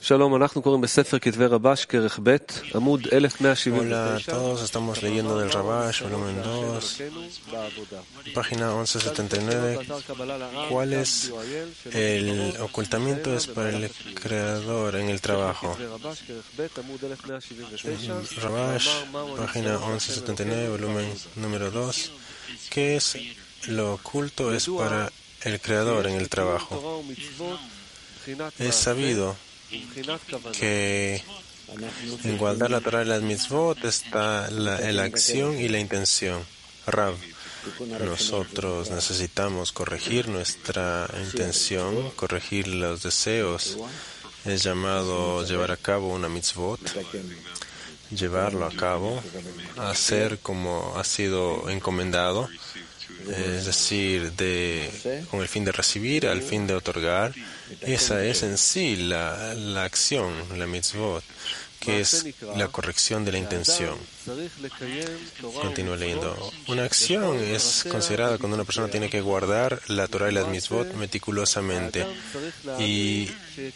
Hola a todos, estamos leyendo del Rabash, volumen 2, página 1179. ¿Cuál es el ocultamiento? Es para el creador en el trabajo. Rabash, página 1179, volumen número 2. ¿Qué es lo oculto? Es para el creador en el trabajo. Es sabido que en guardar la Torah y las mitzvot está la acción y la intención. Rav, nosotros necesitamos corregir nuestra intención, corregir los deseos. Es llamado llevar a cabo una mitzvot, llevarlo a cabo, hacer como ha sido encomendado, es decir, con el fin de recibir, al fin de otorgar. Esa es en sí la acción, la mitzvot, que es la corrección de la intención. Continúo leyendo. Una acción es considerada cuando una persona tiene que guardar la Torah y las mitzvot meticulosamente y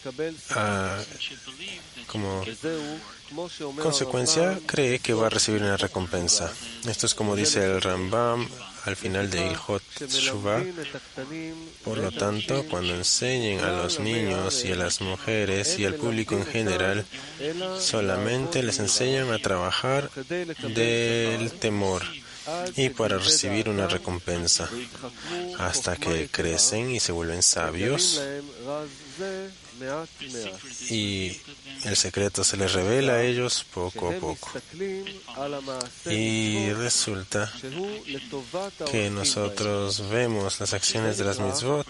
como consecuencia cree que va a recibir una recompensa. Esto es como dice el Rambam al final de Ilhot Shuvah. Por lo tanto, cuando enseñen a los niños y a las mujeres y al público en general, solamente les enseñan a trabajar del temor y para recibir una recompensa, hasta que crecen y se vuelven sabios y el secreto se les revela a ellos poco a poco. Y resulta que nosotros vemos las acciones de las mitzvot,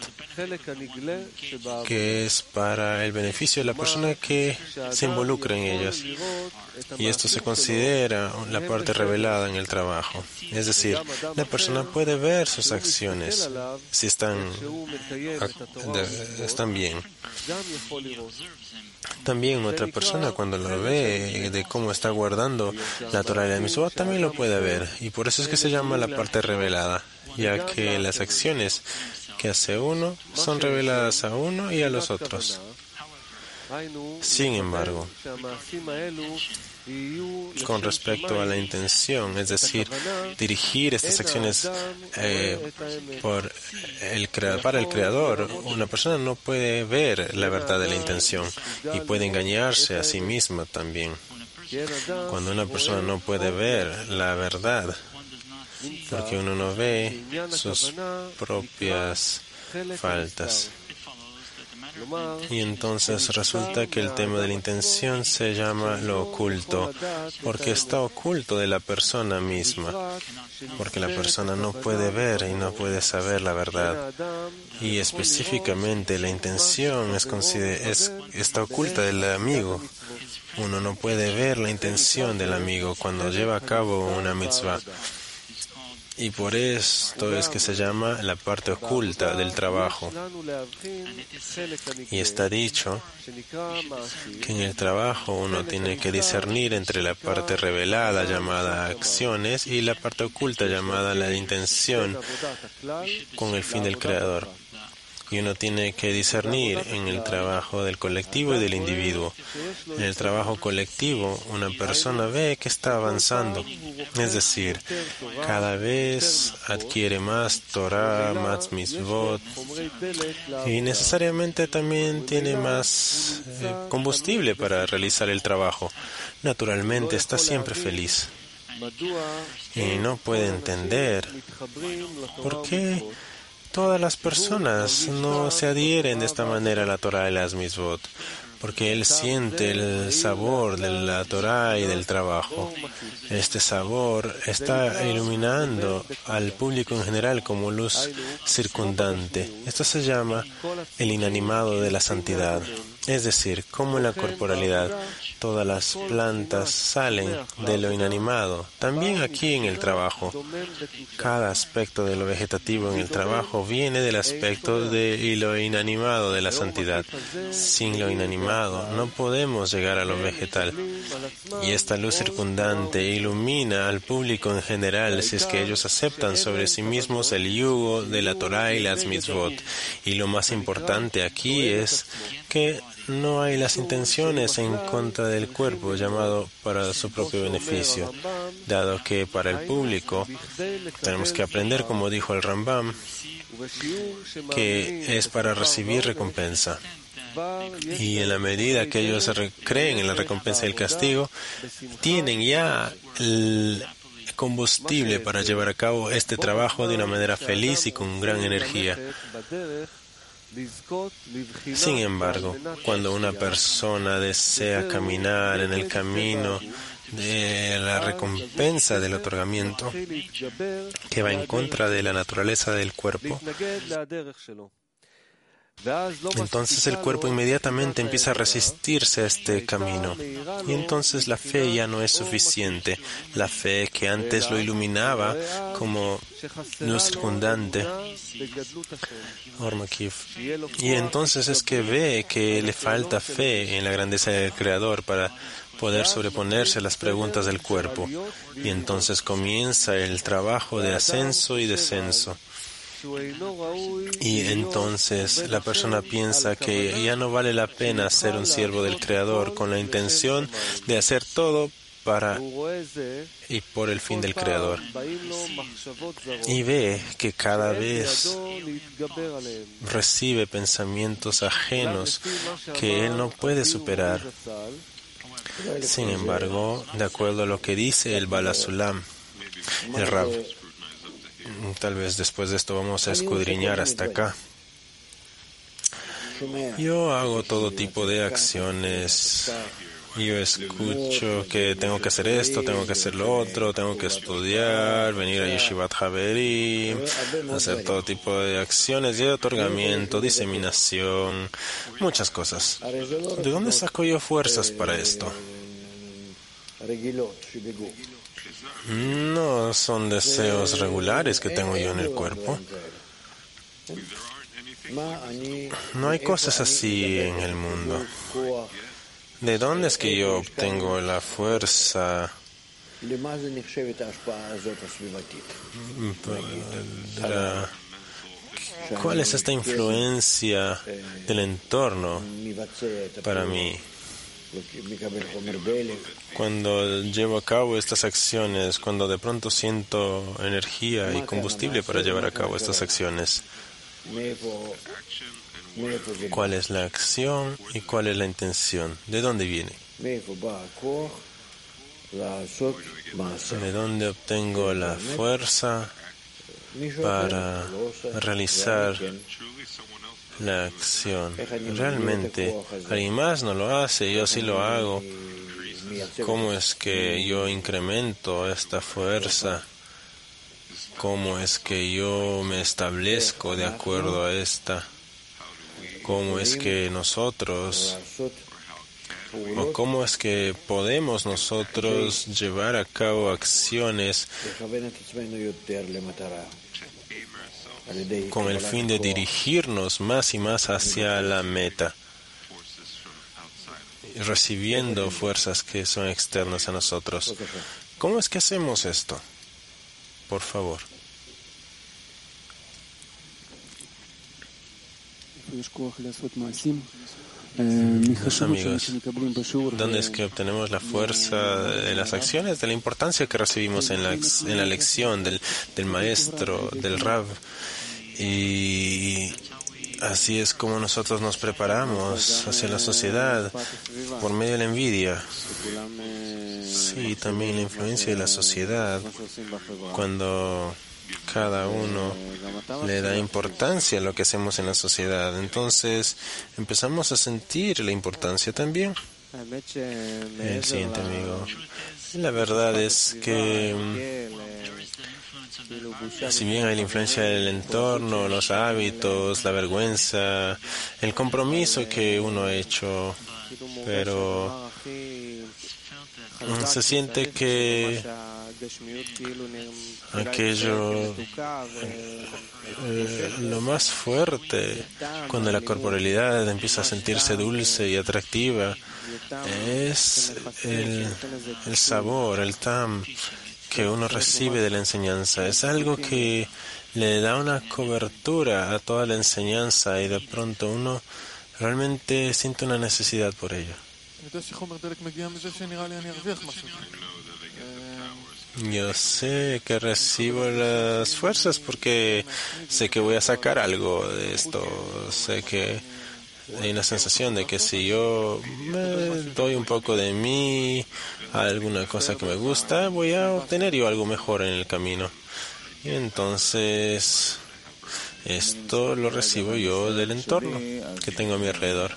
que es para el beneficio de la persona que se involucra en ellas. Y esto se considera la parte revelada en el trabajo. Es decir, la persona puede ver sus acciones si están bien. También otra persona cuando lo ve de cómo está guardando la Torah y la mitzvot también lo puede ver, y por eso es que se llama la parte revelada, ya que las acciones que hace uno son reveladas a uno y a los otros. Sin embargo, con respecto a la intención, es decir, dirigir estas acciones para el Creador, una persona no puede ver la verdad de la intención y puede engañarse a sí misma también. Cuando una persona no puede ver la verdad, porque uno no ve sus propias faltas. Y entonces resulta que el tema de la intención se llama lo oculto, porque está oculto de la persona misma, porque la persona no puede ver y no puede saber la verdad. Y específicamente la intención está oculta del amigo. Uno no puede ver la intención del amigo cuando lleva a cabo una mitzvah. Y por esto es que se llama la parte oculta del trabajo. Y está dicho que en el trabajo uno tiene que discernir entre la parte revelada llamada acciones y la parte oculta llamada la intención con el fin del Creador. Y uno tiene que discernir en el trabajo del colectivo y del individuo. En el trabajo colectivo, una persona ve que está avanzando, es decir, cada vez adquiere más Torah, más mitzvot, y necesariamente también tiene más combustible para realizar el trabajo. Naturalmente está siempre feliz. Y no puede entender por qué todas las personas no se adhieren de esta manera a la Torah y las mitzvot, porque él siente el sabor de la Torah y del trabajo. Este sabor está iluminando al público en general como luz circundante. Esto se llama el inanimado de la santidad, es decir, como en la corporalidad todas las plantas salen de lo inanimado, también aquí en el trabajo. Cada aspecto de lo vegetativo en el trabajo viene del aspecto de lo inanimado de la santidad. Sin lo inanimado no podemos llegar a lo vegetal. Y esta luz circundante ilumina al público en general si es que ellos aceptan sobre sí mismos el yugo de la Torah y las mitzvot. Y lo más importante aquí es que no hay las intenciones en contra del cuerpo llamado para su propio beneficio, dado que para el público tenemos que aprender, como dijo el Rambam, que es para recibir recompensa. Y en la medida que ellos creen en la recompensa y el castigo, tienen ya el combustible para llevar a cabo este trabajo de una manera feliz y con gran energía. Sin embargo, cuando una persona desea caminar en el camino de la recompensa del otorgamiento, que va en contra de la naturaleza del cuerpo, entonces el cuerpo inmediatamente empieza a resistirse a este camino. Y entonces la fe ya no es suficiente. La fe que antes lo iluminaba como luz circundante. Y entonces es que ve que le falta fe en la grandeza del Creador para poder sobreponerse a las preguntas del cuerpo. Y entonces comienza el trabajo de ascenso y descenso. Y entonces la persona piensa que ya no vale la pena ser un siervo del Creador con la intención de hacer todo para y por el fin del Creador. Y ve que cada vez recibe pensamientos ajenos que él no puede superar. Sin embargo, de acuerdo a lo que dice el Bala Sulam, el Rab, tal vez después de esto vamos a escudriñar hasta acá. Yo hago todo tipo de acciones. Yo escucho que tengo que hacer esto, tengo que hacer lo otro, tengo que estudiar, venir a Yeshivat Haverim, hacer todo tipo de acciones de otorgamiento, diseminación, muchas cosas. ¿De dónde saco yo fuerzas para esto? No son deseos regulares que tengo yo en el cuerpo. No hay cosas así en el mundo. ¿De dónde es que yo obtengo la fuerza? ¿Cuál es esta influencia del entorno para mí? Cuando llevo a cabo estas acciones, cuando de pronto siento energía y combustible para llevar a cabo estas acciones, ¿cuál es la acción y cuál es la intención? ¿De dónde viene? ¿De dónde obtengo la fuerza para realizar la acción? Realmente, alguien más no lo hace, yo sí lo hago. ¿Cómo es que yo incremento esta fuerza? ¿Cómo es que yo me establezco de acuerdo a esta? ¿Cómo es que nosotros, o cómo es que podemos nosotros llevar a cabo acciones con el fin de dirigirnos más y más hacia la meta, recibiendo fuerzas que son externas a nosotros? ¿Cómo es que hacemos esto? Por favor. Los amigos, ¿dónde es que obtenemos la fuerza de las acciones? De la importancia que recibimos en la lección del maestro, del Rab. Y así es como nosotros nos preparamos hacia la sociedad por medio de la envidia. Sí, también la influencia de la sociedad, cuando cada uno le da importancia a lo que hacemos en la sociedad. Entonces empezamos a sentir la importancia también. El siguiente amigo. La verdad es que si bien hay la influencia del entorno, los hábitos, la vergüenza, el compromiso que uno ha hecho, pero se siente que aquello, lo más fuerte, cuando la corporalidad empieza a sentirse dulce y atractiva, es el sabor, el tam que uno recibe de la enseñanza. Es algo que le da una cobertura a toda la enseñanza y de pronto uno realmente siento una necesidad por ello. Yo sé que recibo las fuerzas porque sé que voy a sacar algo de esto. Sé que hay una sensación de que si yo me doy un poco de mí a alguna cosa que me gusta, voy a obtener yo algo mejor en el camino. Y entonces esto lo recibo yo del entorno que tengo a mi alrededor.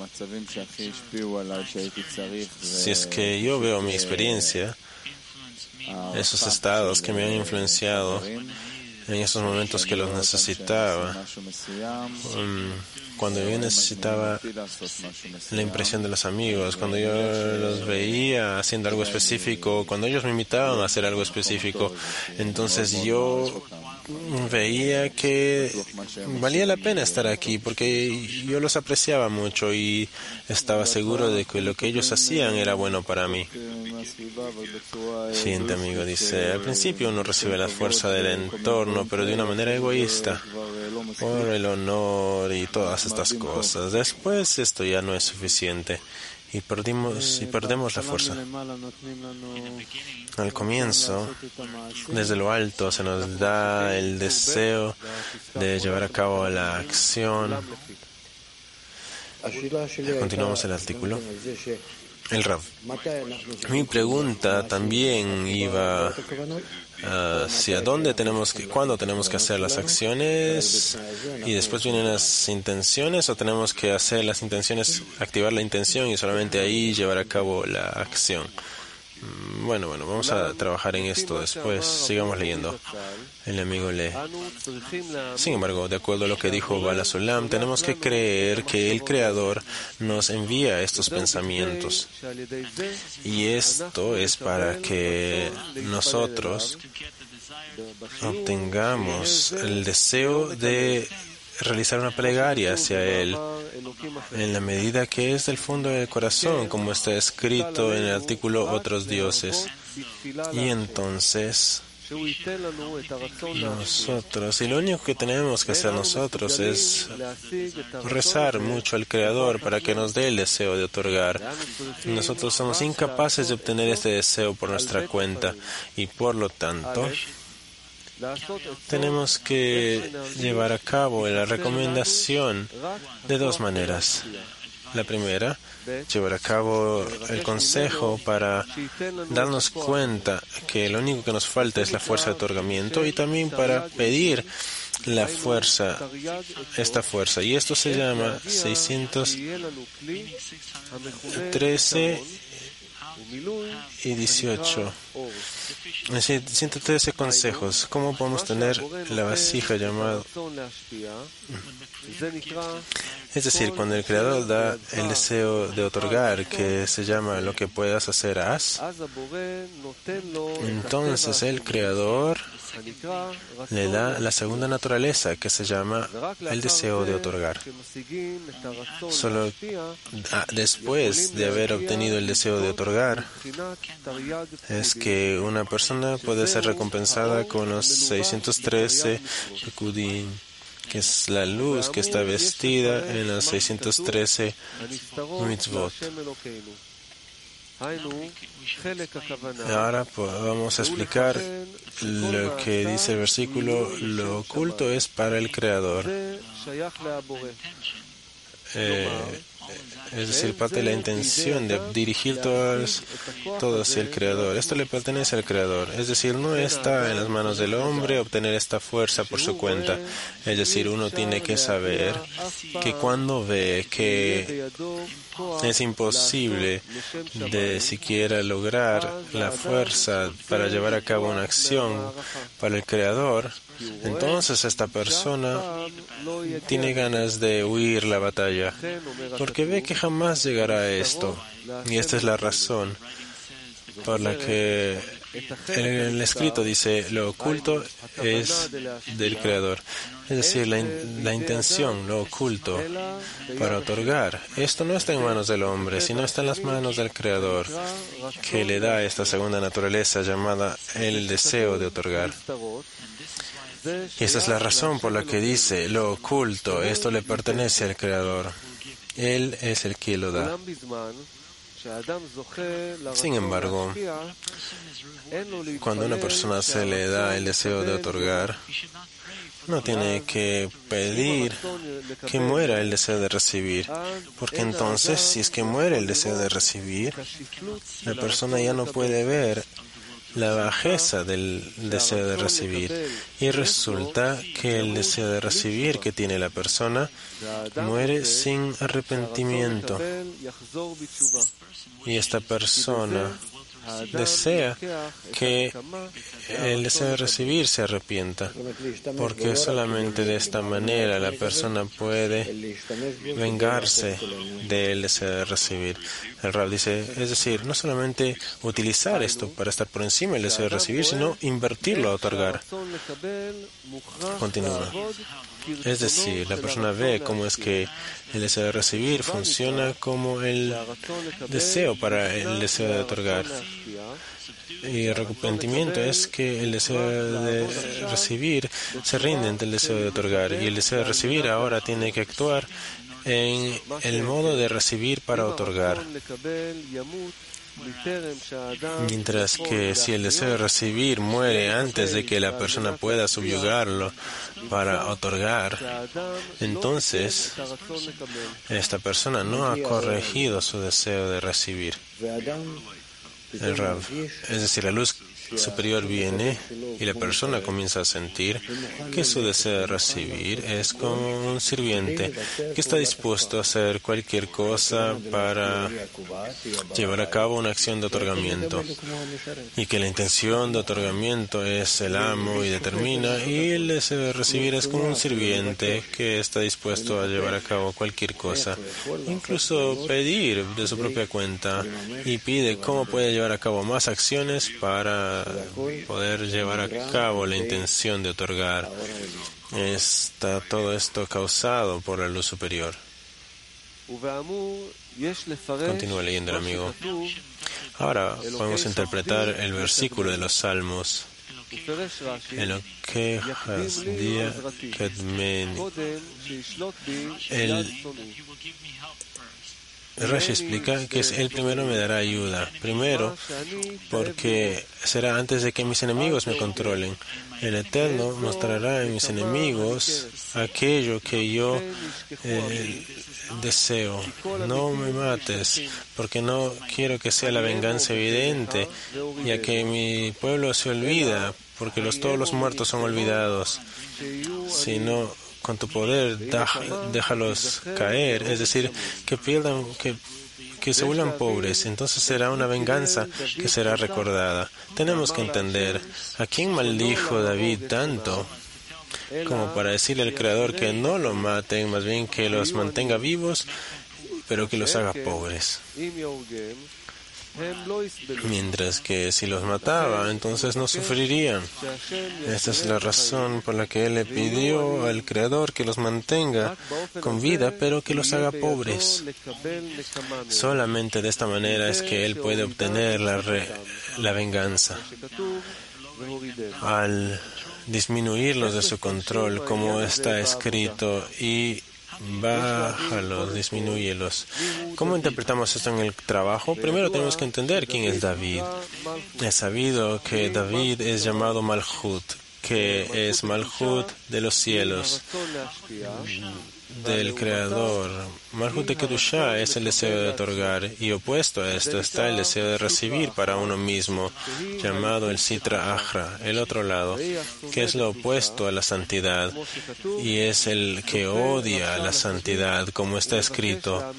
Si es que yo veo mi experiencia, esos estados que me han influenciado en esos momentos que los necesitaba, cuando yo necesitaba la impresión de los amigos, cuando yo los veía haciendo algo específico, cuando ellos me invitaban a hacer algo específico, entonces yo veía que valía la pena estar aquí porque yo los apreciaba mucho y estaba seguro de que lo que ellos hacían era bueno para mí. Siguiente amigo dice, al principio uno recibe la fuerza del entorno, pero de una manera egoísta, por el honor y todas estas cosas. Después esto ya no es suficiente y perdemos la fuerza. Al comienzo, desde lo alto, se nos da el deseo de llevar a cabo la acción. Continuamos el artículo. El Rav. Mi pregunta también iba hacia cuándo tenemos que hacer las acciones y después vienen las intenciones, o tenemos que hacer las intenciones, activar la intención y solamente ahí llevar a cabo la acción. Bueno, vamos a trabajar en esto después. Sigamos leyendo. El amigo lee. Sin embargo, de acuerdo a lo que dijo Bala Sulam, tenemos que creer que el Creador nos envía estos pensamientos. Y esto es para que nosotros obtengamos el deseo de realizar una plegaria hacia Él en la medida que es del fondo del corazón, como está escrito en el artículo Otros Dioses. Y entonces nosotros, y lo único que tenemos que hacer nosotros es rezar mucho al Creador para que nos dé el deseo de otorgar. Nosotros somos incapaces de obtener este deseo por nuestra cuenta y por lo tanto tenemos que llevar a cabo la recomendación de dos maneras. La primera, llevar a cabo el consejo para darnos cuenta que lo único que nos falta es la fuerza de otorgamiento, y también para pedir la fuerza, esta fuerza. Y esto se llama 613 y 18. 113 consejos. ¿Cómo podemos tener la vasija llamada? Es decir, cuando el Creador da el deseo de otorgar, que se llama lo que puedas hacer, haz, entonces el Creador le da la segunda naturaleza, que se llama el deseo de otorgar. Solo después de haber obtenido el deseo de otorgar es que una persona puede ser recompensada con los 613 Pekudim, que es la luz que está vestida en los 613 mitzvot. Ahora vamos a explicar lo que dice el versículo: lo oculto es para el Creador. Es decir, parte de la intención de dirigir todo hacia el Creador. Esto le pertenece al Creador. Es decir, no está en las manos del hombre obtener esta fuerza por su cuenta. Es decir, uno tiene que saber que cuando ve que es imposible de siquiera lograr la fuerza para llevar a cabo una acción para el Creador, entonces esta persona tiene ganas de huir la batalla, porque ve que jamás llegará a esto. Y esta es la razón por la que el escrito dice: lo oculto es del Creador. Es decir, la intención, lo oculto, para otorgar. Esto no está en manos del hombre, sino está en las manos del Creador, que le da esta segunda naturaleza llamada el deseo de otorgar. Y esa es la razón por la que dice: lo oculto, esto le pertenece al Creador. Él es el que lo da. Sin embargo, cuando a una persona se le da el deseo de otorgar, no tiene que pedir que muera el deseo de recibir, porque entonces, si es que muere el deseo de recibir, la persona ya no puede ver la bajeza del deseo de recibir, y resulta que el deseo de recibir que tiene la persona muere sin arrepentimiento, y esta persona desea que el deseo de recibir se arrepienta, porque solamente de esta manera la persona puede vengarse del deseo de recibir. El Rab dice, es decir, no solamente utilizar esto para estar por encima del deseo de recibir, sino invertirlo a otorgar. Continúa. Es decir, la persona ve cómo es que el deseo de recibir funciona como el deseo para el deseo de otorgar. Y el arrepentimiento es que el deseo de recibir se rinde ante el deseo de otorgar, y el deseo de recibir ahora tiene que actuar en el modo de recibir para otorgar. Mientras que si el deseo de recibir muere antes de que la persona pueda subyugarlo para otorgar, entonces esta persona no ha corregido su deseo de recibir. El Rav, es decir, la luz superior viene y la persona comienza a sentir que su deseo de recibir es como un sirviente que está dispuesto a hacer cualquier cosa para llevar a cabo una acción de otorgamiento, y que la intención de otorgamiento es el amo y determina, y el deseo de recibir es como un sirviente que está dispuesto a llevar a cabo cualquier cosa, incluso pedir de su propia cuenta, y pide cómo puede llevar a cabo más acciones para poder llevar a cabo la intención de otorgar. Está todo esto causado por la luz superior. Continúa leyendo el amigo. Ahora podemos interpretar el versículo de los Salmos. El Rashi explica que Él primero me dará ayuda. Primero, porque será antes de que mis enemigos me controlen. El Eterno mostrará en mis enemigos aquello que yo deseo. No me mates, porque no quiero que sea la venganza evidente, ya que mi pueblo se olvida, porque todos los muertos son olvidados. Sino con tu poder, déjalos caer, es decir, que pierdan, que se vuelvan pobres. Entonces será una venganza que será recordada. Tenemos que entender a quién maldijo David tanto como para decirle al Creador que no lo maten, más bien que los mantenga vivos, pero que los haga pobres. Mientras que si los mataba, entonces no sufrirían. Esta es la razón por la que Él le pidió al Creador que los mantenga con vida, pero que los haga pobres. Solamente de esta manera es que Él puede obtener la venganza. Al disminuirlos de su control, como está escrito, y bájalos, disminúyelos. ¿Cómo interpretamos esto en el trabajo? Primero tenemos que entender quién es David. Es sabido que David es llamado Malhut, que es Malhut de los cielos, del Creador. Malhut de Kedushá es el deseo de otorgar, y opuesto a esto está el deseo de recibir para uno mismo, llamado el Sitra Achra, el otro lado, que es lo opuesto a la santidad, y es el que odia la santidad, como está escrito.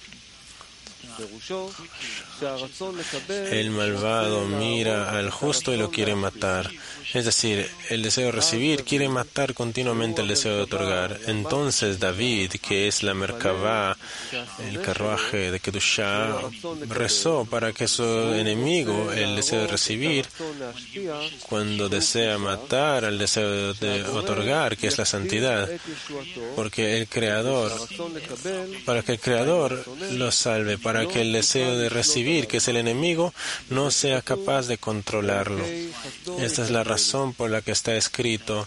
El malvado mira al justo y lo quiere matar. Es decir, el deseo de recibir quiere matar continuamente el deseo de otorgar. Entonces David, que es la Merkabá, el carruaje de Kedushá, rezó para que su enemigo, el deseo de recibir, cuando desea matar al deseo de otorgar, que es la santidad, porque el Creador, para que el Creador lo salve, para que el deseo de recibir, que es el enemigo, no sea capaz de controlarlo. Esta es la razón por la que está escrito: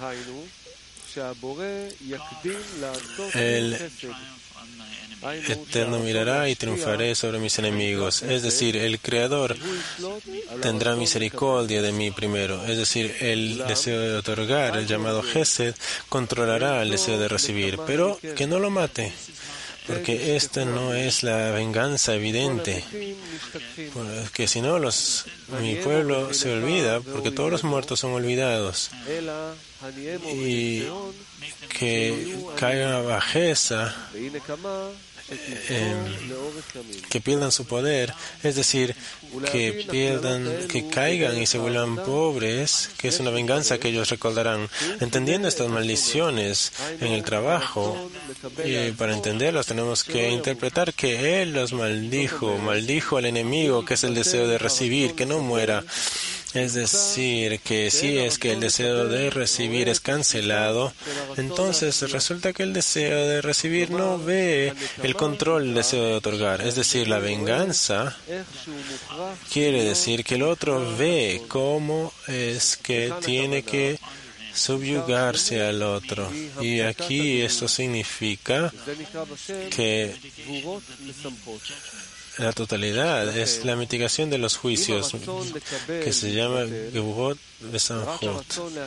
eterno mirará y triunfaré sobre mis enemigos. Es decir, el Creador tendrá misericordia de mí primero. Es decir, el deseo de otorgar, el llamado Gesed, controlará el deseo de recibir, pero que no lo mate. Porque esta no es la venganza evidente, porque si no mi pueblo se olvida, porque todos los muertos son olvidados, y que caiga una bajeza, que pierdan su poder, es decir, que caigan y se vuelvan pobres, que es una venganza que ellos recordarán. Entendiendo estas maldiciones en el trabajo, y para entenderlas tenemos que interpretar que Él los maldijo al enemigo, que es el deseo de recibir, que no muera. Es decir, que si es que el deseo de recibir es cancelado, entonces resulta que el deseo de recibir no ve el control del deseo de otorgar. Es decir, la venganza quiere decir que el otro ve cómo es que tiene que subyugarse al otro. Y aquí esto significa que la totalidad es la mitigación de los juicios, que se llama Geburot Besamchot.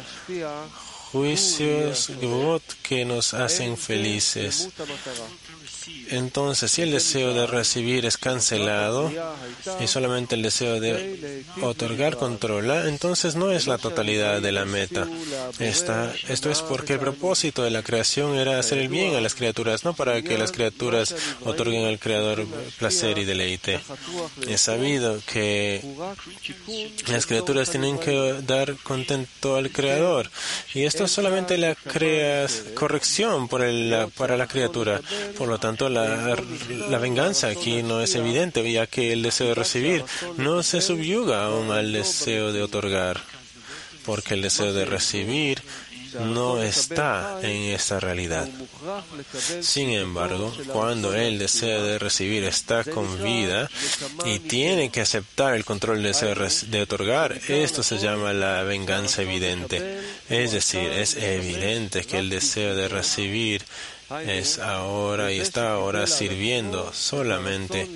Juicios, Geburot, que nos hacen felices. Entonces, si el deseo de recibir es cancelado y solamente el deseo de otorgar controla, entonces no es la totalidad de la meta. Esto es porque el propósito de la creación era hacer el bien a las criaturas, no para que las criaturas otorguen al Creador placer y deleite. Es sabido que las criaturas tienen que dar contento al Creador, y esto es solamente la corrección para la criatura. Por lo tanto, la venganza aquí no es evidente, ya que el deseo de recibir no se subyuga aún al deseo de otorgar, porque el deseo de recibir no está en esta realidad. Sin embargo, cuando el deseo de recibir está con vida y tiene que aceptar el control del deseo de otorgar, esto se llama la venganza evidente. Es decir, es evidente que el deseo de recibir es ahora y está ahora sirviendo solamente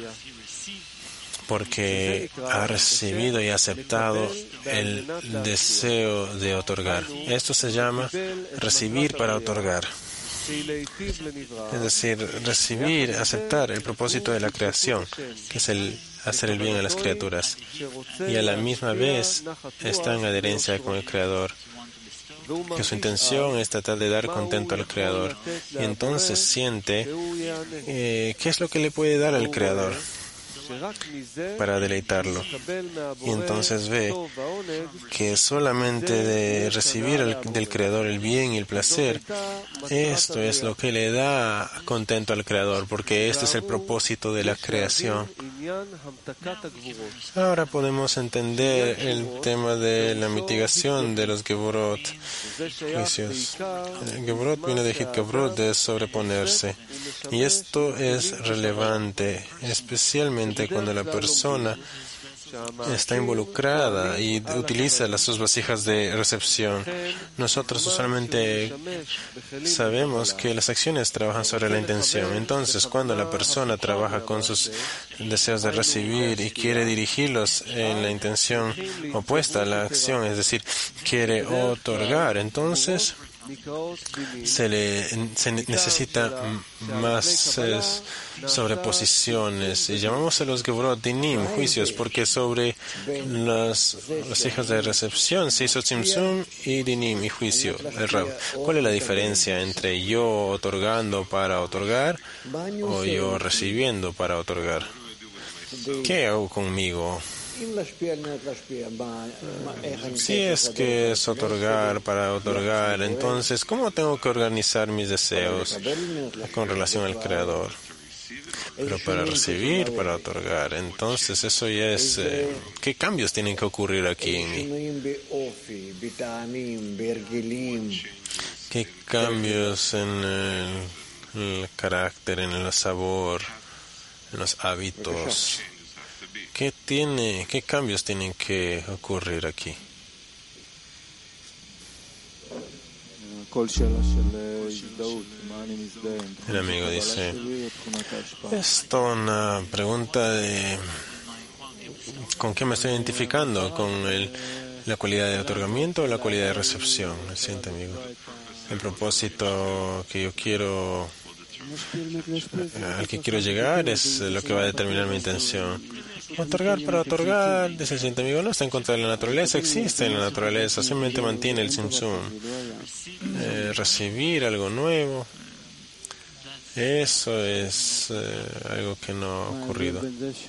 porque ha recibido y aceptado el deseo de otorgar. Esto se llama recibir para otorgar. Es decir, recibir, aceptar el propósito de la creación, que es el hacer el bien a las criaturas, y a la misma vez está en adherencia con el Creador, que su intención es tratar de dar contento al Creador, y entonces siente qué es lo que le puede dar al Creador para deleitarlo. Y entonces ve que solamente de recibir del Creador el bien y el placer, esto es lo que le da contento al Creador, porque este es el propósito de la creación. Ahora podemos entender el tema de la mitigación de los Geburot, juicios. Geburot viene de Hitkavrut, de sobreponerse. Y esto es relevante, especialmente cuando la persona está involucrada y utiliza sus vasijas de recepción. Nosotros usualmente sabemos que las acciones trabajan sobre la intención. Entonces, cuando la persona trabaja con sus deseos de recibir y quiere dirigirlos en la intención opuesta a la acción, es decir, quiere otorgar, entonces se necesita más sobreposiciones, y llamamos a los Geburot Dinim, juicios, porque sobre las hijas de recepción se hizo Tzimtzum y Dinim y juicio. El Rab, ¿cuál es la diferencia entre yo otorgando para otorgar o yo recibiendo para otorgar? ¿Qué hago conmigo? Si es que es otorgar para otorgar, entonces, ¿cómo tengo que organizar mis deseos con relación al Creador? Pero para recibir, para otorgar, entonces eso ya es... ¿qué cambios tienen que ocurrir aquí en mí? ¿Qué cambios en el carácter, en el sabor, en los hábitos? ¿Qué cambios tienen que ocurrir aquí? El amigo dice, es toda una pregunta de ¿con qué me estoy identificando? ¿Con la cualidad de otorgamiento o la cualidad de recepción? El siguiente amigo. El propósito que yo quiero, al que quiero llegar es lo que va a determinar mi intención. Otorgar para otorgar, dice el siguiente amigo, no está en contra de la naturaleza, existe en la naturaleza, simplemente mantiene el simsum. Recibir algo nuevo, eso es algo que no ha ocurrido.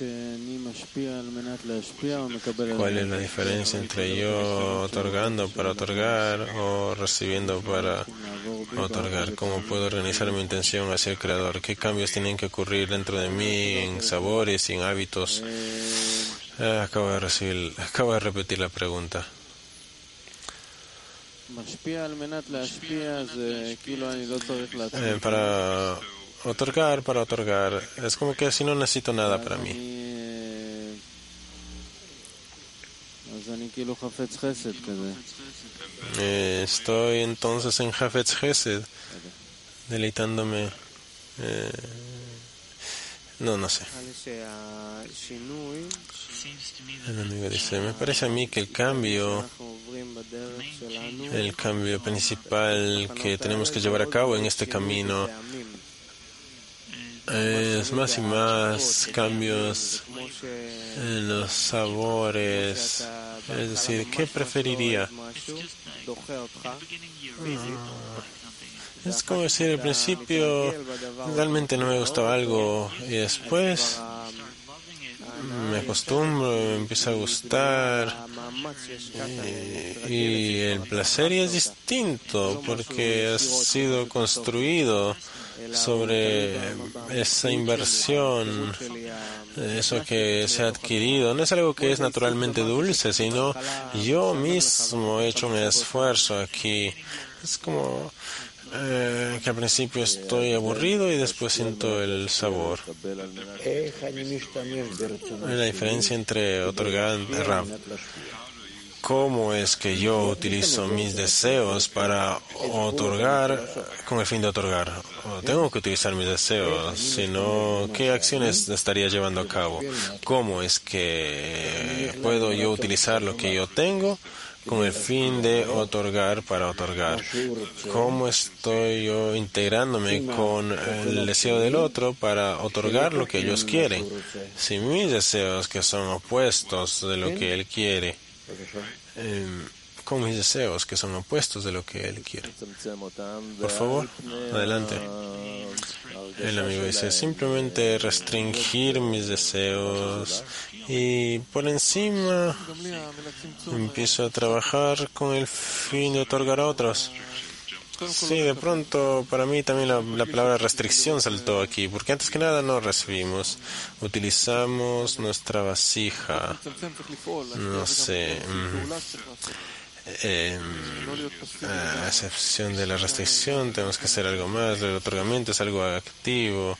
¿Cuál es la diferencia entre yo otorgando para otorgar o recibiendo para otorgar? ¿Cómo puedo organizar mi intención hacia el Creador? ¿Qué cambios tienen que ocurrir dentro de mí en sabores y en hábitos? Acabo de repetir la pregunta. Para otorgar, es como que así no necesito nada para mí. Estoy entonces en Hafetz Chesed, deleitándome. No sé. El amigo dice, me parece a mí que el cambio principal que tenemos que llevar a cabo en este camino es más y más cambios en los sabores. Es decir, ¿qué preferiría? Es como decir, al principio realmente no me gustaba algo y después me acostumbro, me empieza a gustar y el placer ya es distinto porque ha sido construido sobre esa inversión, eso que se ha adquirido. No es algo que es naturalmente dulce, sino yo mismo he hecho un esfuerzo aquí. Es como que al principio estoy aburrido y después siento el sabor. La diferencia entre otorgar y Rav. ¿Cómo es que yo utilizo mis deseos para otorgar con el fin de otorgar? Tengo que utilizar mis deseos, sino ¿qué acciones estaría llevando a cabo? ¿Cómo es que puedo yo utilizar lo que yo tengo con el fin de otorgar para otorgar? ¿Cómo estoy yo integrándome con el deseo del otro para otorgar lo que ellos quieren? Si mis deseos, que son opuestos de lo que él quiere, con mis deseos, que son opuestos de lo que él quiere. Por favor, adelante. El amigo dice, simplemente restringir mis deseos y por encima empiezo a trabajar con el fin de otorgar a otros. Sí, de pronto para mí también la palabra restricción saltó aquí, porque antes que nada no recibimos, utilizamos nuestra vasija, no sé, a excepción de la restricción tenemos que hacer algo más, el otorgamiento es algo activo.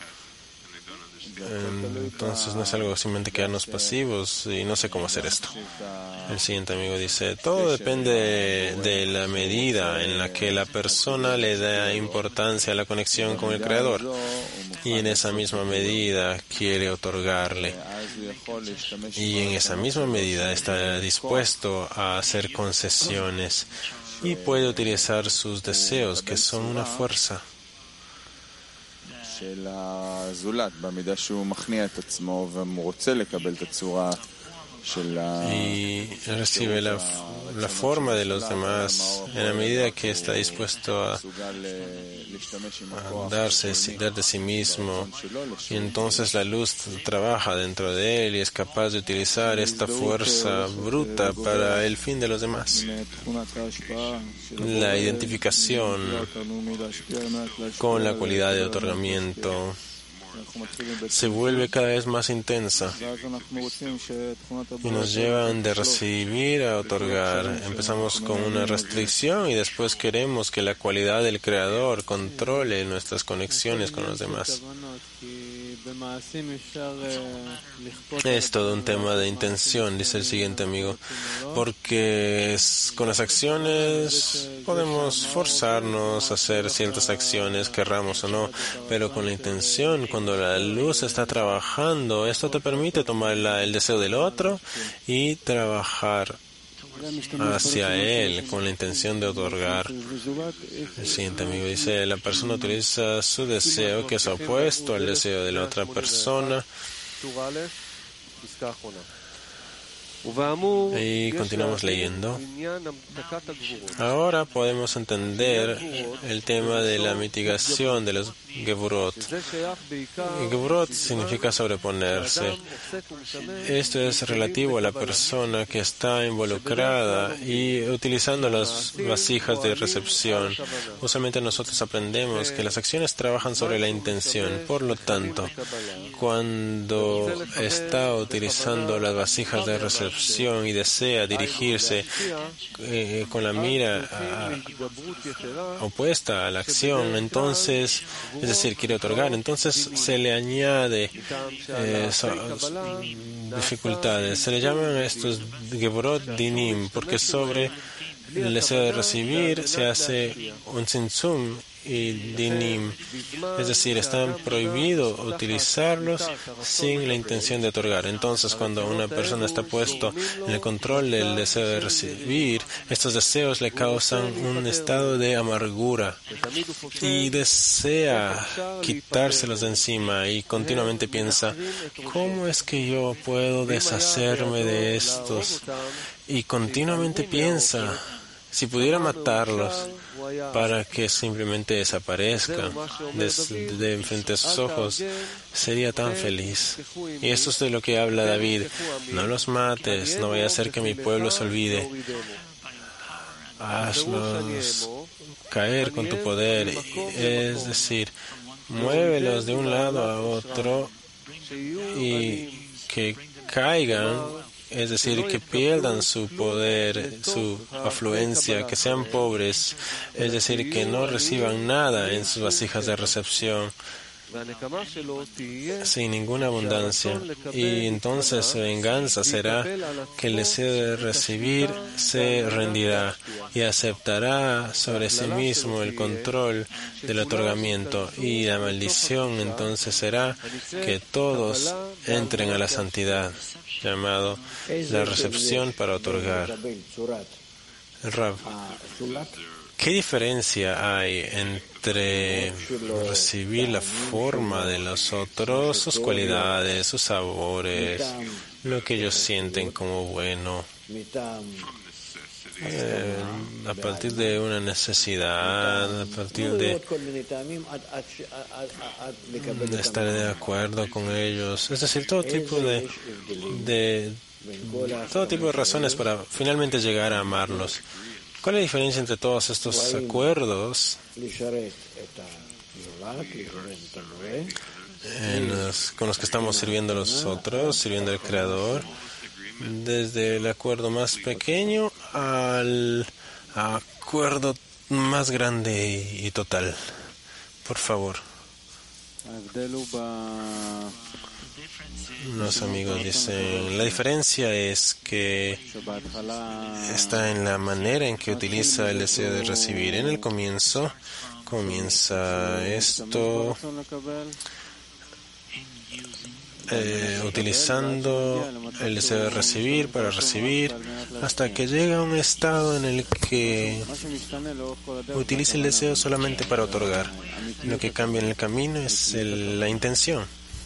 Entonces no es algo simplemente quedarnos pasivos y no sé cómo hacer esto. El siguiente amigo dice, todo depende de la medida en la que la persona le da importancia a la conexión con el Creador y en esa misma medida quiere otorgarle y en esa misma medida está dispuesto a hacer concesiones y puede utilizar sus deseos, que son una fuerza. של הזולת, במידה שהוא מכניע את עצמו ורוצה לקבל את הצורה y recibe la forma de los demás en la medida que está dispuesto a dar de sí mismo, y entonces la luz trabaja dentro de él y es capaz de utilizar esta fuerza bruta para el fin de los demás. La identificación con la cualidad de otorgamiento se vuelve cada vez más intensa y nos llevan de recibir a otorgar. Empezamos con una restricción y después queremos que la cualidad del Creador controle nuestras conexiones con los demás. Es todo un tema de intención, dice el siguiente amigo, porque con las acciones podemos forzarnos a hacer ciertas acciones, querramos o no, pero con la intención, cuando la luz está trabajando, esto te permite tomar el deseo del otro y trabajar hacia él con la intención de otorgar. El siguiente amigo dice, la persona utiliza su deseo que es opuesto al deseo de la otra persona. Y continuamos leyendo. Ahora podemos entender el tema de la mitigación de los Gevurot. Gevurot significa sobreponerse. Esto es relativo a la persona que está involucrada y utilizando las vasijas de recepción. Usualmente nosotros aprendemos que las acciones trabajan sobre la intención. Por lo tanto, cuando está utilizando las vasijas de recepción y desea dirigirse con la mira opuesta a la acción, entonces, es decir, quiere otorgar, entonces se le añade dificultades. Se le llaman estos Gevorot Dinim, porque sobre el deseo de recibir se hace un tzimtzum y dinim, es decir, están prohibidos utilizarlos sin la intención de otorgar. Entonces, cuando una persona está puesto en el control del deseo de recibir, estos deseos le causan un estado de amargura y desea quitárselos de encima y continuamente piensa, ¿cómo es que yo puedo deshacerme de estos? Y continuamente piensa, si pudiera matarlos para que simplemente desaparezca de frente a sus ojos, sería tan feliz. Y esto es de lo que habla David. No los mates, no vaya a hacer que mi pueblo se olvide. Hazlos caer con tu poder, es decir, muévelos de un lado a otro y que caigan. Es decir, que pierdan su poder, su afluencia, que sean pobres, es decir, que no reciban nada en sus vasijas de recepción, sin ninguna abundancia. Y entonces su venganza será que el deseo de recibir se rendirá y aceptará sobre sí mismo el control del otorgamiento. Y la maldición entonces será que todos entren a la santidad, llamado la recepción para otorgar. Rav, ¿qué diferencia hay entre recibir la forma de los otros, sus cualidades, sus sabores, lo que ellos sienten como bueno, a partir de una necesidad, a partir de estar de acuerdo con ellos, es decir, todo tipo de razones para finalmente llegar a amarlos? ¿Cuál es la diferencia entre todos estos acuerdos con los que estamos sirviendo a los otros, sirviendo al Creador, desde el acuerdo más pequeño al acuerdo más grande y total? Por favor. Los amigos dicen, la diferencia es que está en la manera en que utiliza el deseo de recibir. En el comienzo, comienza esto utilizando el deseo de recibir para recibir, hasta que llega a un estado en el que utiliza el deseo solamente para otorgar. Lo que cambia en el camino es la intención.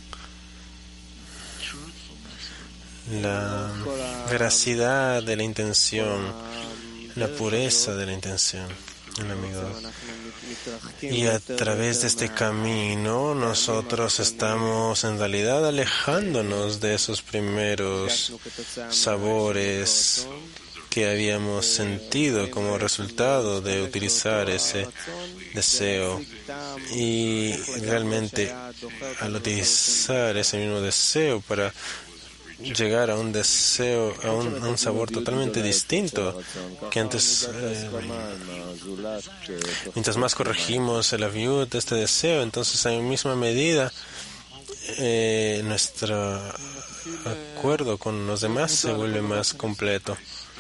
La veracidad de la intención, la pureza de la intención, el amigo. Y a través de este camino nosotros estamos en realidad alejándonos de esos primeros sabores que habíamos sentido como resultado de utilizar ese deseo. Y realmente al utilizar ese mismo deseo para llegar a un deseo, a un sabor totalmente distinto que antes, mientras más corregimos el aviud de este deseo, entonces en misma medida nuestro acuerdo con los demás se vuelve más completo.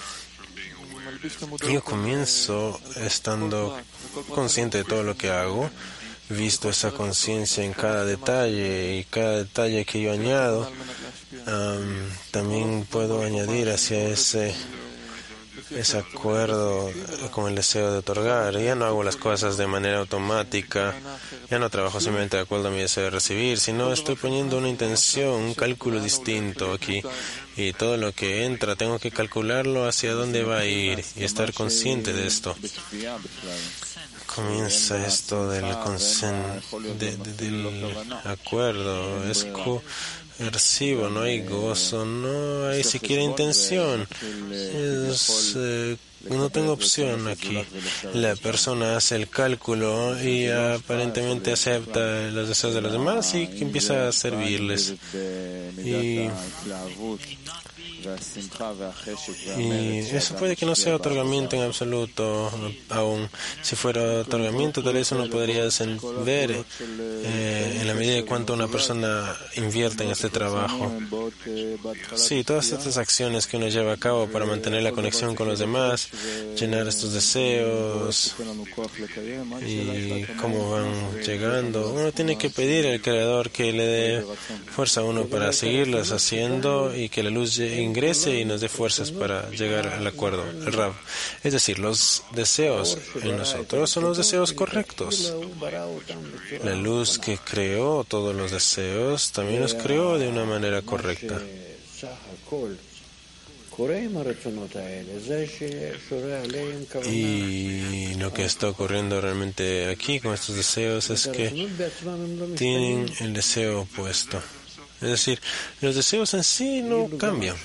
Yo comienzo estando consciente de todo lo que hago, visto esa conciencia en cada detalle y cada detalle que yo añado, también puedo añadir hacia ese acuerdo con el deseo de otorgar. Ya no hago las cosas de manera automática, ya no trabajo simplemente de acuerdo a mi deseo de recibir, sino estoy poniendo una intención, un cálculo distinto aquí. Y todo lo que entra tengo que calcularlo hacia dónde va a ir y estar consciente de esto. Comienza esto del acuerdo, es coercivo, no hay gozo, no hay siquiera intención, no tengo opción aquí. La persona hace el cálculo y aparentemente acepta los deseos de los demás y empieza a servirles. Y eso puede que no sea otorgamiento en absoluto aún. Si fuera otorgamiento, tal vez uno podría ver en la medida de cuánto una persona invierte en este trabajo. Sí, todas estas acciones que uno lleva a cabo para mantener la conexión con los demás, llenar estos deseos y cómo van llegando. Uno tiene que pedir al Creador que le dé fuerza a uno para seguirlas haciendo y que la luz ingrese y nos dé fuerzas para llegar al acuerdo, el Rab. Es decir, los deseos en nosotros son los deseos correctos. La luz que creó todos los deseos también los creó de una manera correcta. Y lo que está ocurriendo realmente aquí con estos deseos es que tienen el deseo opuesto. Es decir, los deseos en sí no cambian.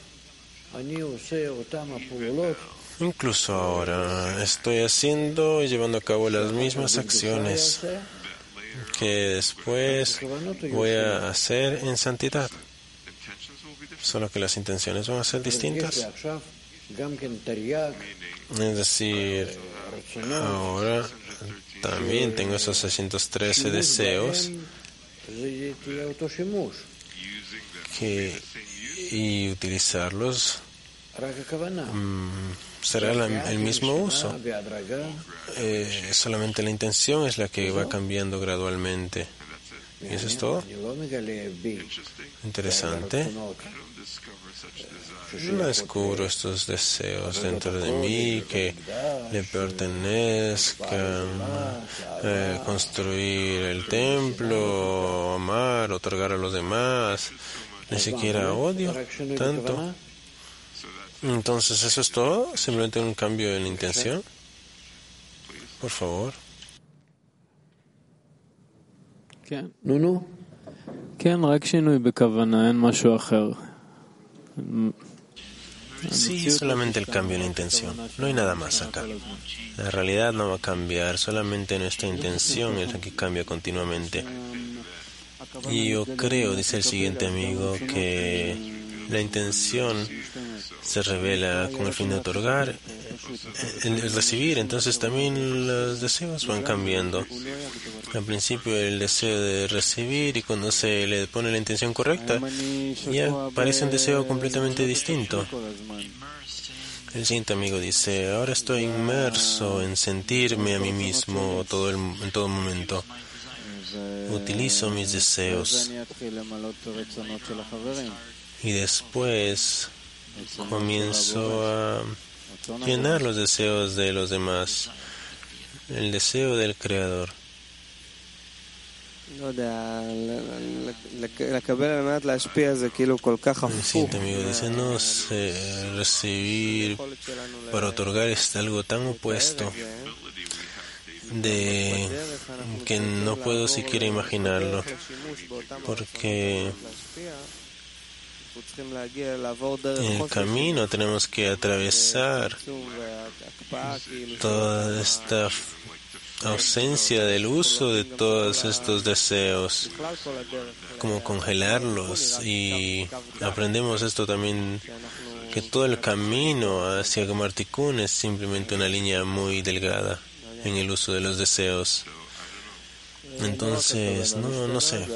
Incluso ahora estoy haciendo y llevando a cabo las mismas acciones que después voy a hacer en santidad. Solo que las intenciones van a ser distintas. Es decir, ahora también tengo esos 613 deseos y utilizarlos será el mismo uso. Solamente la intención es la que va cambiando gradualmente. ¿Y eso es todo? Interesante. No descubro estos deseos dentro de mí que le pertenezcan, construir el templo, amar, otorgar a los demás. Ni siquiera odio tanto. Entonces, ¿eso es todo? ¿Simplemente un cambio en la intención? Por favor. No. Sí, solamente el cambio en la intención. No hay nada más acá. La realidad no va a cambiar, solamente nuestra intención es la que cambia continuamente. Y yo creo, dice el siguiente amigo, que la intención se revela con el fin de otorgar, el recibir, entonces también los deseos van cambiando. Al principio el deseo de recibir y cuando se le pone la intención correcta, ya parece un deseo completamente distinto. El siguiente amigo dice, ahora estoy inmerso en sentirme a mí mismo en todo momento. Utilizo mis deseos y después comienzo a llenar los deseos de los demás, el deseo del Creador. El siguiente amigo dice, no sé, recibir para otorgar es algo tan opuesto de que no puedo siquiera imaginarlo, porque en el camino tenemos que atravesar toda esta ausencia del uso de todos estos deseos, como congelarlos, y aprendemos esto también, que todo el camino hacia Gamar Tikkun es simplemente una línea muy delgada en el uso de los deseos. Entonces, no sé.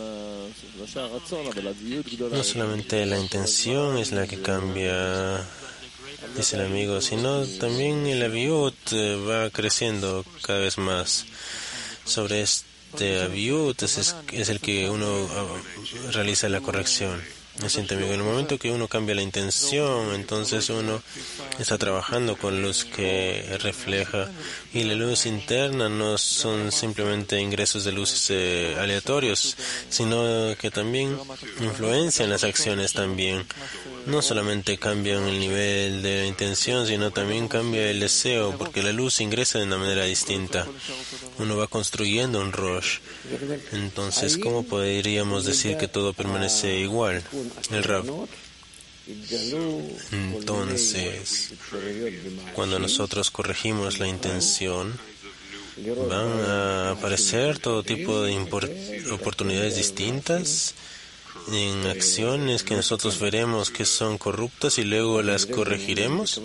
No solamente la intención es la que cambia, dice el amigo, sino también el aviut va creciendo cada vez más. Sobre este aviut es el que uno realiza la corrección. En el momento que uno cambia la intención, entonces uno está trabajando con luz que refleja, y la luz interna no son simplemente ingresos de luces aleatorios, sino que también influencian las acciones también. No solamente cambian el nivel de la intención, sino también cambia el deseo, porque la luz ingresa de una manera distinta. Uno va construyendo un Rosh. Entonces, ¿cómo podríamos decir que todo permanece igual? El Rab. Entonces, cuando nosotros corregimos la intención, van a aparecer todo tipo de oportunidades distintas en acciones que nosotros veremos que son corruptas y luego las corregiremos.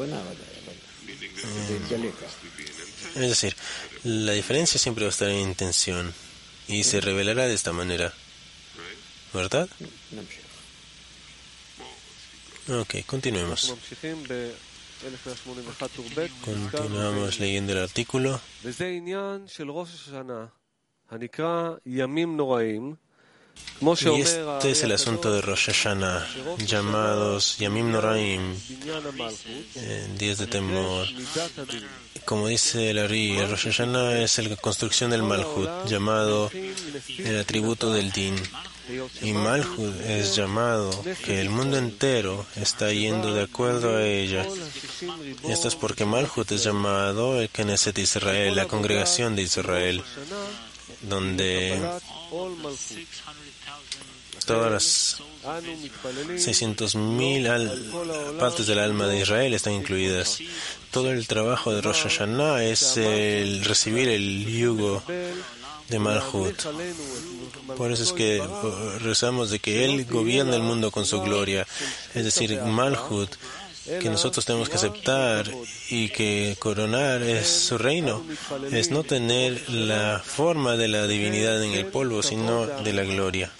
Es decir, la diferencia siempre va a estar en intención y se revelará de esta manera, ¿verdad? Ok, continuemos. Continuamos leyendo el artículo. Y este es el asunto de Rosh Hashanah, llamados Yamim Noraim, días de temor. Como dice el Ari, el Rosh Hashanah es la construcción del Malhut, llamado el atributo del Din. Y Malhut es llamado que el mundo entero está yendo de acuerdo a ella. Esto es porque Malhut es llamado el Knesset Israel, la congregación de Israel, donde todas las 600,000 partes del alma de Israel están incluidas. Todo el trabajo de Rosh Hashanah es el recibir el yugo de Malhut. Por eso es que rezamos de que Él gobierna el mundo con su gloria. Es decir, Malhut, que nosotros tenemos que aceptar y que coronar es su reino. Es no tener la forma de la divinidad en el polvo, sino de la gloria.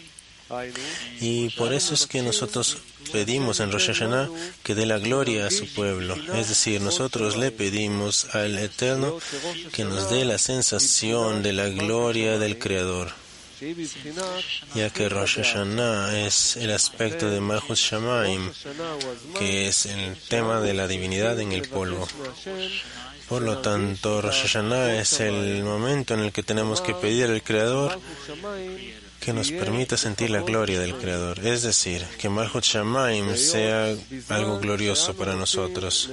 Y por eso es que nosotros pedimos en Rosh Hashanah que dé la gloria a su pueblo. Es decir, nosotros le pedimos al Eterno que nos dé la sensación de la gloria del Creador, ya que Rosh Hashanah es el aspecto de Malchut Shamaim, que es el tema de la divinidad en el polvo. Por lo tanto, Rosh Hashanah es el momento en el que tenemos que pedir al Creador que nos permita sentir la gloria del Creador, es decir, que Malchut Shamaim sea algo glorioso para nosotros.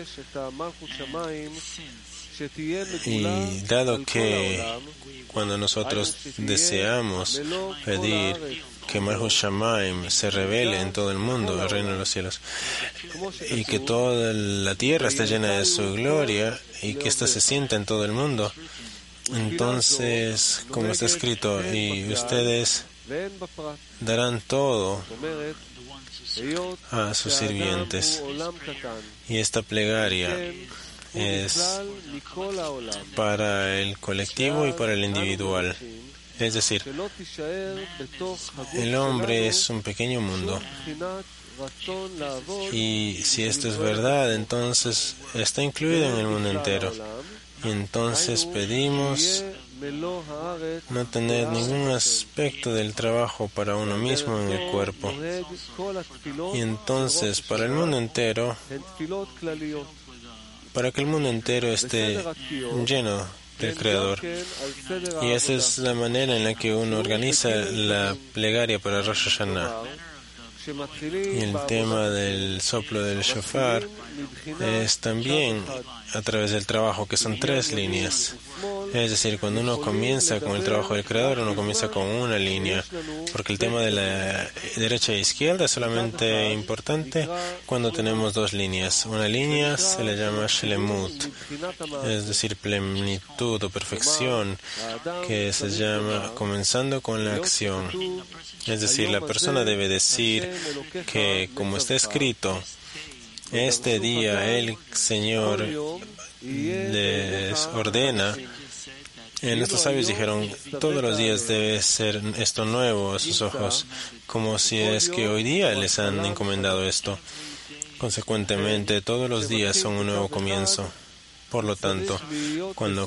Y dado que cuando nosotros deseamos pedir que Malchut Shamaim se revele en todo el mundo, el reino de los cielos, y que toda la tierra esté llena de su gloria y que ésta se sienta en todo el mundo, entonces, como está escrito, y ustedes darán todo a sus sirvientes. Y esta plegaria es para el colectivo y para el individual. Es decir, el hombre es un pequeño mundo. Y si esto es verdad, entonces está incluido en el mundo entero. Y entonces pedimos no tener ningún aspecto del trabajo para uno mismo en el cuerpo. Y entonces, para el mundo entero, para que el mundo entero esté lleno del Creador. Y esa es la manera en la que uno organiza la plegaria para Rosh Hashanah. Y el tema del soplo del shofar es también a través del trabajo, que son 3 líneas. Es decir, cuando uno comienza con el trabajo del Creador, uno comienza con una línea, porque el tema de la derecha e izquierda es solamente importante cuando tenemos 2 líneas. Una línea se le llama Shlemut, es decir, plenitud o perfección, que se llama comenzando con la acción. Es decir, la persona debe decir que, como está escrito, este día el Señor les ordena Nuestros sabios dijeron, todos los días debe ser esto nuevo a sus ojos, como si es que hoy día les han encomendado esto. Consecuentemente, todos los días son un nuevo comienzo. Por lo tanto, cuando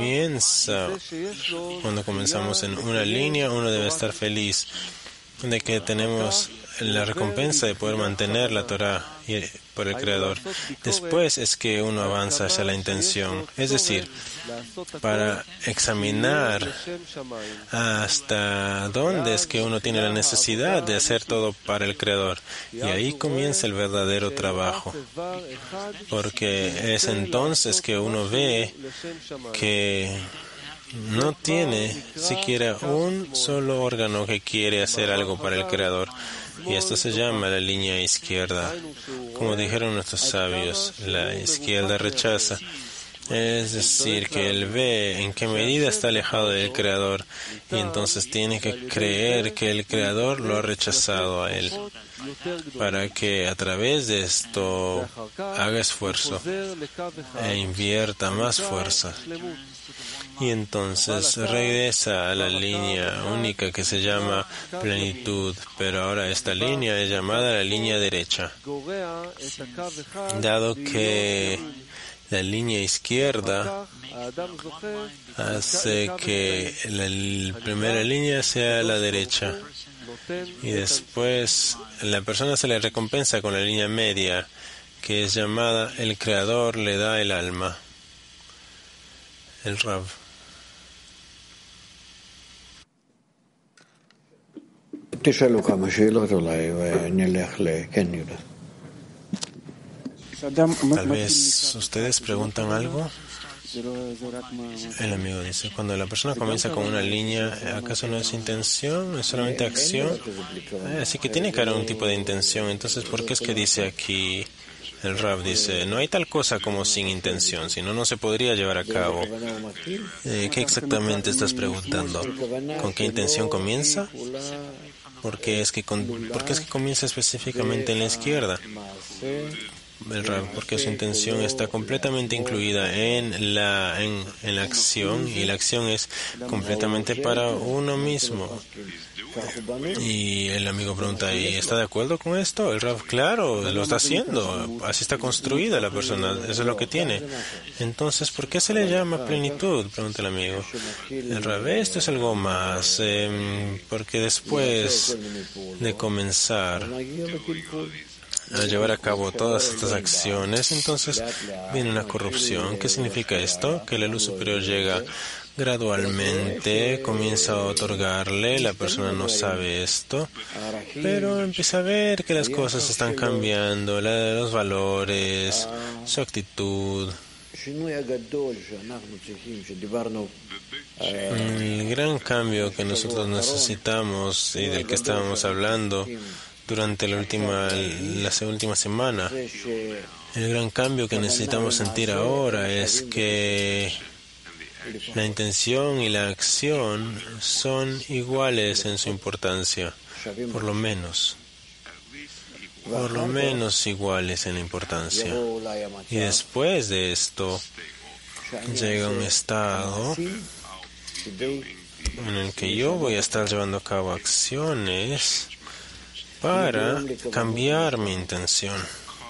comenzamos en una línea, uno debe estar feliz de que tenemos la recompensa de poder mantener la Torah por el Creador. Después es que uno avanza hacia la intención, es decir, para examinar hasta dónde es que uno tiene la necesidad de hacer todo para el Creador. Y ahí comienza el verdadero trabajo, porque es entonces que uno ve que no tiene siquiera un solo órgano que quiere hacer algo para el Creador. Y esto se llama la línea izquierda. Como dijeron nuestros sabios, la izquierda rechaza. Es decir, que él ve en qué medida está alejado del Creador y entonces tiene que creer que el Creador lo ha rechazado a él para que a través de esto haga esfuerzo e invierta más fuerza. Y entonces regresa a la línea única que se llama plenitud, pero ahora esta línea es llamada la línea derecha, dado que la línea izquierda hace que la primera línea sea la derecha y después la persona se le recompensa con la línea media, que es llamada el Creador le da el alma. El Rav. Tal vez ustedes preguntan algo. El amigo dice, cuando la persona comienza con una línea, ¿acaso no es intención? ¿Es solamente acción? Así que tiene que haber un tipo de intención. Entonces, ¿por qué es que dice aquí, el Rav dice, no hay tal cosa como sin intención, si no, no se podría llevar a cabo? ¿Qué exactamente estás preguntando? ¿Con qué intención comienza? ¿Por qué es que comienza específicamente en la izquierda? El Rav, porque su intención está completamente incluida en la acción, y la acción es completamente para uno mismo. Y el amigo pregunta, ¿y está de acuerdo con esto? El Rav, claro, lo está haciendo, así está construida la persona, eso es lo que tiene. Entonces, ¿por qué se le llama plenitud? Pregunta el amigo. El Rav, esto es algo más, porque después de comenzar a llevar a cabo todas estas acciones, entonces viene una corrupción. ¿Qué significa esto? Que la luz superior llega gradualmente, comienza a otorgarle, la persona no sabe esto, pero empieza a ver que las cosas están cambiando, los valores, su actitud. El gran cambio que nosotros necesitamos y del que estábamos hablando durante la última semana, el gran cambio que necesitamos sentir ahora es que la intención y la acción son iguales en su importancia, por lo menos iguales en la importancia. Y después de esto llega un estado en el que yo voy a estar llevando a cabo acciones para cambiar mi intención,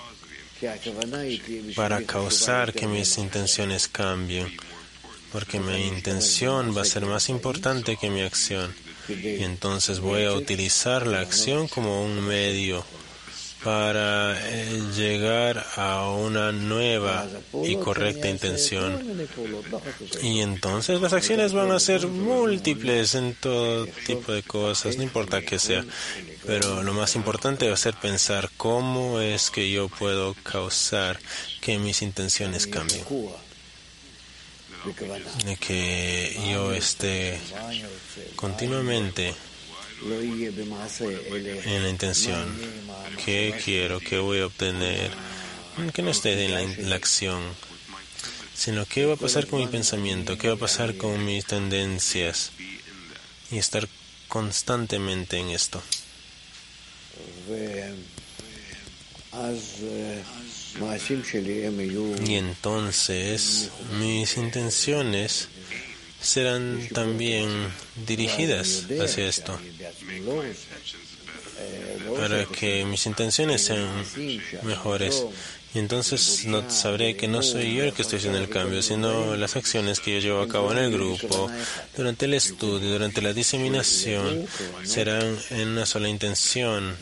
para causar que mis intenciones cambien, porque mi intención va a ser más importante que mi acción. Y entonces voy a utilizar la acción como un medio para llegar a una nueva y correcta intención. Y entonces las acciones van a ser múltiples en todo tipo de cosas, no importa qué sea. Pero lo más importante va a ser pensar cómo es que yo puedo causar que mis intenciones cambien. De que yo esté continuamente en la intención, qué quiero, qué voy a obtener, que no esté en la acción, sino qué va a pasar con mi pensamiento, qué va a pasar con mis tendencias, y estar constantemente en esto. Y entonces mis intenciones serán también dirigidas hacia esto, para que mis intenciones sean mejores. Y entonces no sabré que no soy yo el que estoy haciendo el cambio, sino las acciones que yo llevo a cabo en el grupo, durante el estudio, durante la diseminación, serán en una sola intención.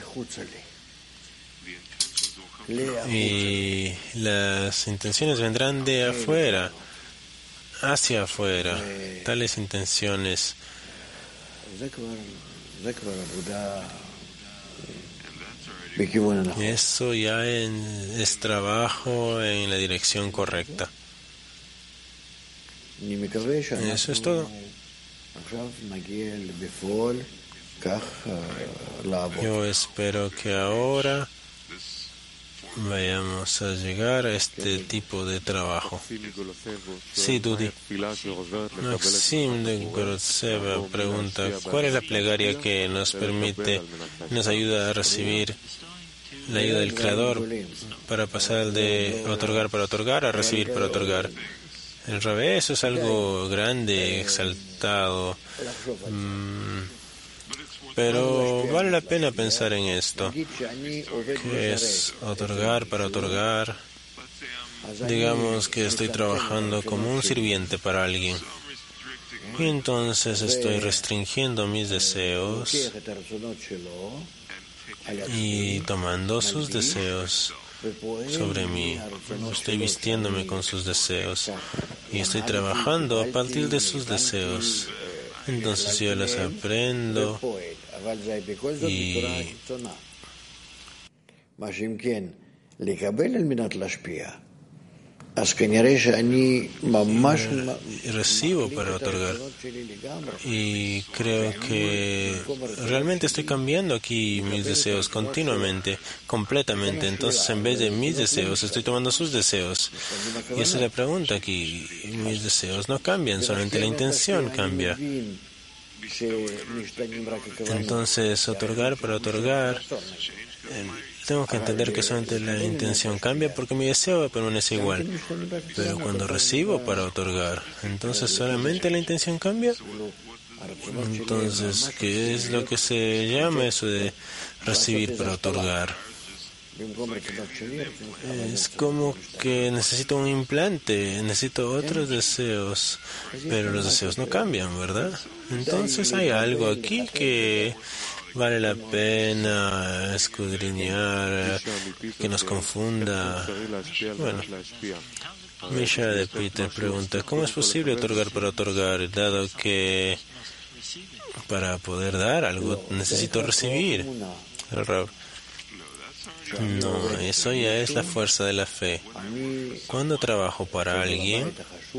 Y las intenciones vendrán de afuera, hacia afuera, tales intenciones. Eso ya es trabajo en la dirección correcta. Eso es todo. Yo espero que ahora vayamos a llegar a este tipo de trabajo. Sí, Dudi. Maxim de Goroseva pregunta, ¿cuál es la plegaria que nos permite, nos ayuda a recibir la ayuda del Creador para pasar de otorgar para otorgar a recibir para otorgar? El revés, eso es algo grande, exaltado. Pero vale la pena pensar en esto, que es otorgar para otorgar. Digamos que estoy trabajando como un sirviente para alguien, y entonces estoy restringiendo mis deseos y tomando sus deseos sobre mí. Estoy vistiéndome con sus deseos y estoy trabajando a partir de sus deseos. Entonces yo las aprendo y recibo para otorgar. Y creo que realmente estoy cambiando aquí mis deseos continuamente, completamente. Entonces, en vez de mis deseos, estoy tomando sus deseos. Y esa es la pregunta aquí. Mis deseos no cambian, solamente la intención cambia. Entonces, otorgar para otorgar, tengo que entender que solamente la intención cambia porque mi deseo permanece igual. Pero cuando recibo para otorgar, entonces solamente la intención cambia. Entonces, ¿qué es lo que se llama eso de recibir para otorgar? Es como que necesito un implante, necesito otros deseos, pero los deseos no cambian, ¿verdad? Entonces hay algo aquí que vale la pena escudriñar, que nos confunda. Bueno, Misha de Peter pregunta, ¿cómo es posible otorgar para otorgar, dado que para poder dar algo necesito recibir? No, eso ya es la fuerza de la fe. Cuando trabajo para alguien,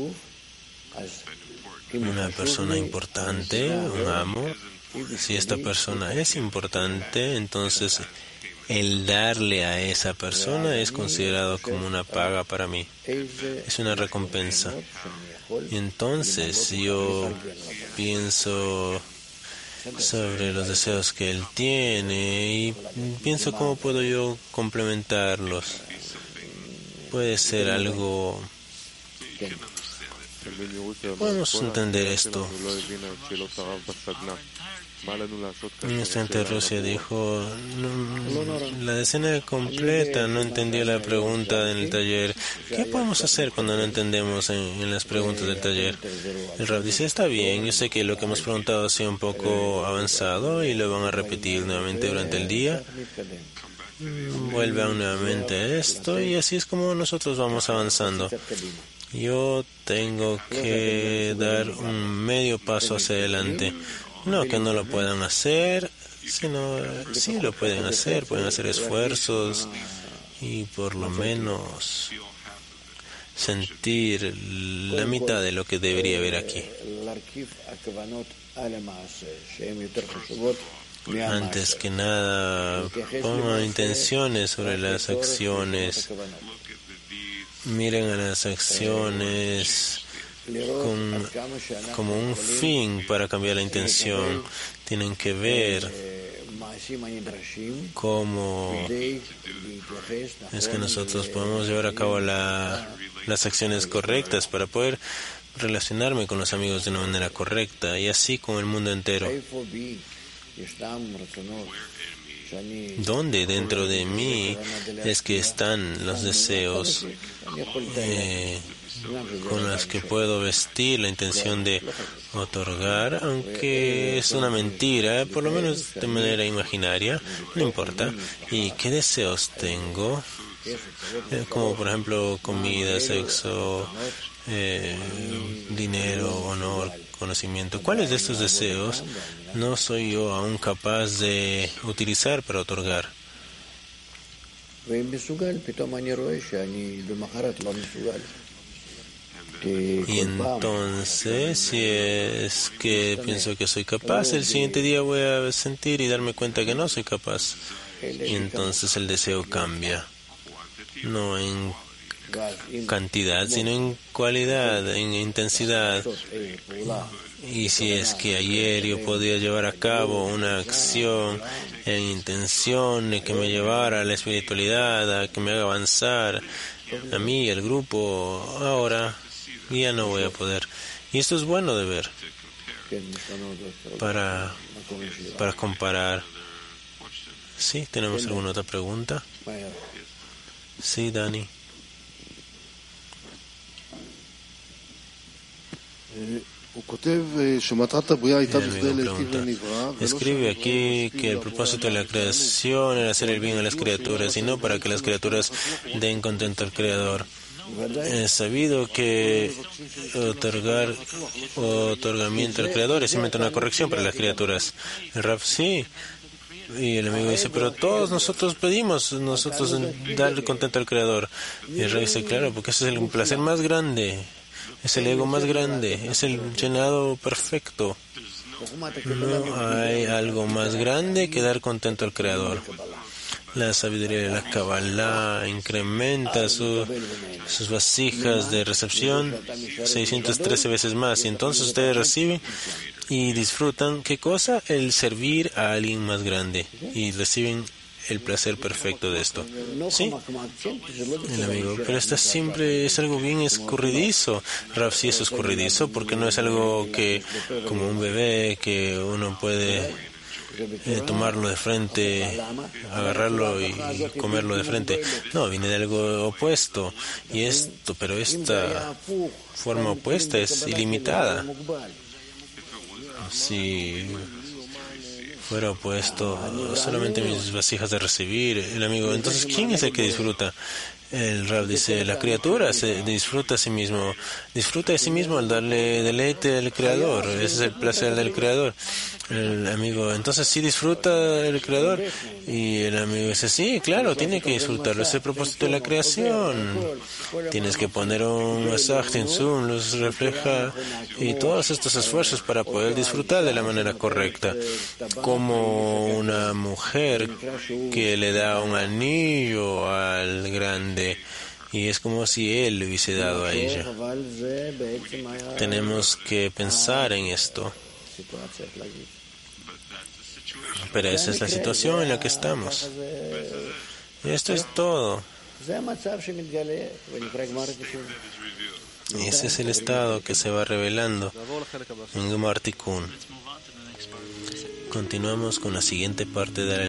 una persona importante, un amo, si esta persona es importante, entonces el darle a esa persona es considerado como una paga para mí. Es una recompensa. Y entonces yo pienso sobre los deseos que él tiene y pienso cómo puedo yo complementarlos. Puede ser algo... Podemos entender esto. Un estudiante de Rusia dijo, la decena completa no entendió la pregunta en el taller. ¿Qué podemos hacer cuando no entendemos en las preguntas del taller? El Rab dice, está bien, yo sé que lo que hemos preguntado ha sido un poco avanzado y lo van a repetir nuevamente durante el día. Vuelvan nuevamente a esto y así es como nosotros vamos avanzando. Yo tengo que dar un medio paso hacia adelante. No que no lo puedan hacer, sino sí lo pueden hacer esfuerzos y por lo menos sentir la mitad de lo que debería haber aquí. Antes que nada, pongan intenciones sobre las acciones. Miren a las acciones como un fin para cambiar la intención. Tienen que ver cómo es que nosotros podemos llevar a cabo las acciones correctas para poder relacionarme con los amigos de una manera correcta y así con el mundo entero. ¿Dónde dentro de mí es que están los deseos con los que puedo vestir la intención de otorgar, aunque es una mentira, por lo menos de manera imaginaria, no importa? ¿Y qué deseos tengo? Como por ejemplo comida, sexo, dinero, honor, conocimiento. ¿Cuáles de estos deseos no soy yo aún capaz de utilizar para otorgar? Y entonces, si es que pienso que soy capaz, el siguiente día voy a sentir y darme cuenta que no soy capaz. Y entonces el deseo cambia. No en cantidad, sino en cualidad, en intensidad. Y si es que ayer yo podía llevar a cabo una acción en intención de que me llevara a la espiritualidad, a que me haga avanzar, a mí y al grupo, ahora ya no voy a poder. Y esto es bueno de ver para comparar. ¿Sí? ¿Tenemos alguna otra pregunta? Sí, Dani. Escribe aquí que el propósito de la creación era hacer el bien a las criaturas y no para que las criaturas den contento al Creador. Es sabido que otorgamiento al Creador es simplemente una corrección para las criaturas. El Rab, sí. Y el amigo dice, pero todos nosotros pedimos, darle contento al Creador. Y el Rab dice, claro, porque ese es el placer más grande. Es el ego más grande, es el llenado perfecto. No hay algo más grande que dar contento al Creador. La sabiduría de la Kabbalah incrementa sus vasijas de recepción 613 veces más. Y entonces ustedes reciben y disfrutan, ¿qué cosa? El servir a alguien más grande. Y reciben el placer perfecto de esto. ¿Sí? El amigo, pero esto siempre es algo bien escurridizo. Rav, sí es escurridizo porque no es algo que, como un bebé, que uno puede tomarlo de frente, agarrarlo y comerlo de frente. No, viene de algo opuesto. Pero esta forma opuesta es ilimitada. Si fuera opuesto solamente mis vasijas de recibir, el amigo, entonces ¿quién es el que disfruta? El Rab dice, la criatura se disfruta a sí mismo, disfruta de sí mismo al darle deleite al Creador, ese es el placer del Creador. El amigo, entonces sí disfruta el Creador, y el amigo dice, sí, claro, tiene que disfrutarlo, es el propósito de la creación. Tienes que poner un masaje en Zoom, los refleja, y todos estos esfuerzos para poder disfrutar de la manera correcta, como una mujer que le da un anillo al grande, y es como si él le hubiese dado a ella. Tenemos que pensar en esto. Pero esa es la situación en la que estamos. Y esto es todo. Y ese es el estado que se va revelando en Gemar Tikkun. Continuamos con la siguiente parte de la